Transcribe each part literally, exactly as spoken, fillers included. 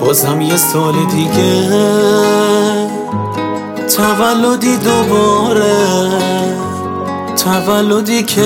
بازم یه سال دیگه تولدی دوباره، تولدی که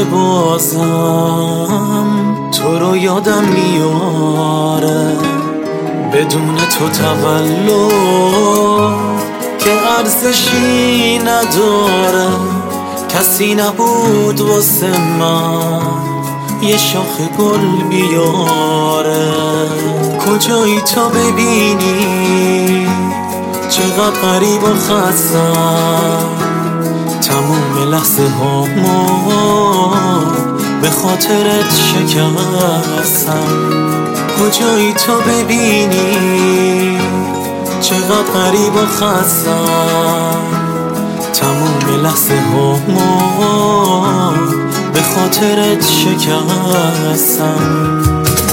بازم تو رو یادم میاره. بدون تو تولد که ارزشی نداره، کسی نبود واسه من یه شاخ گل بیاره. کجایی تا ببینی چقدر غریب و خستم، تموم لحظه ها ما به خاطرت شکستم. کجایی تا ببینی چقدر غریب و خستم، تموم لحظه ها ما به خاطرت شکستم.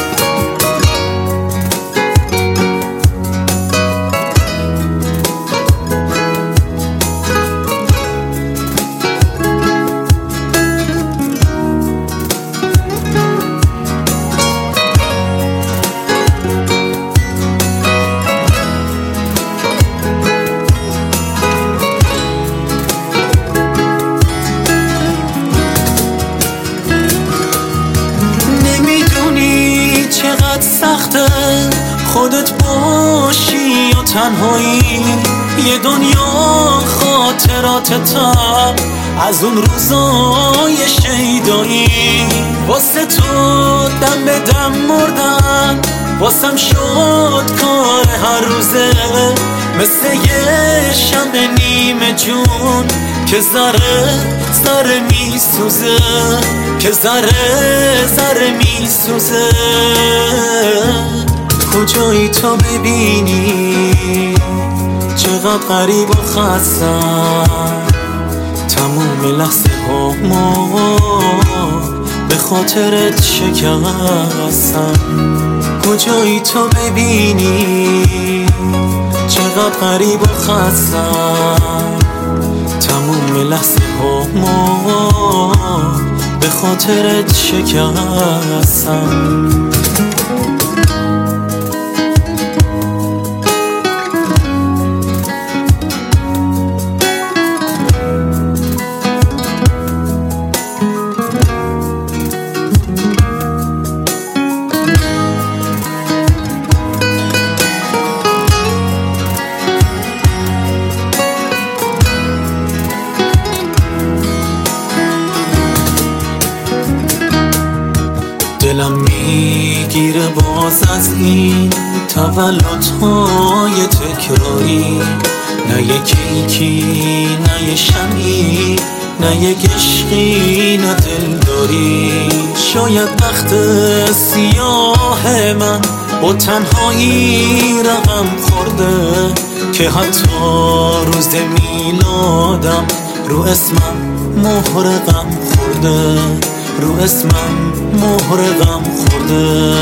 سخته خودت باشی و تنهایی، یه دنیا خاطراتتا از اون روزای شیدایی. واسه تو دم به دم مردم، واسم شد کار هر روزه، مثل یه شمع نیمه جون که ذره ذره میسوزه، که ذره ذره میسوزه. کجایی تا ببینی چقدر غریب و خستم، تموم لحظه ها ما به خاطرت شکستم. کجایی تا ببینی چقدر غریب و خستم، تموم لحظه ها ما به خاطرت شکستم. دلم میگیره باز از این تولدهای تکراری، نه یه کیکی نه یه شمی نه یه عشقی نه دلداری. شاید وقت سیاه من با تنهایی رقم خورده، که حتی روز میلادم رو اسمم مهر غم خورده، رو اسمم مهر غم خورده.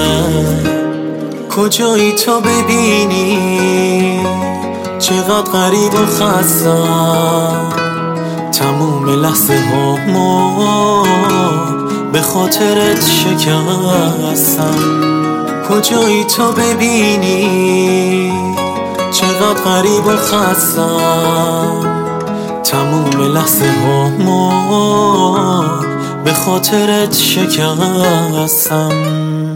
کجایی تا ببینی چقدر غریب و خستم، تموم لحظه ها ما به خاطرت شکستم. کجایی تا ببینی چقدر غریب و خستم، تموم لحظه ها ما به خاطرت شکستم.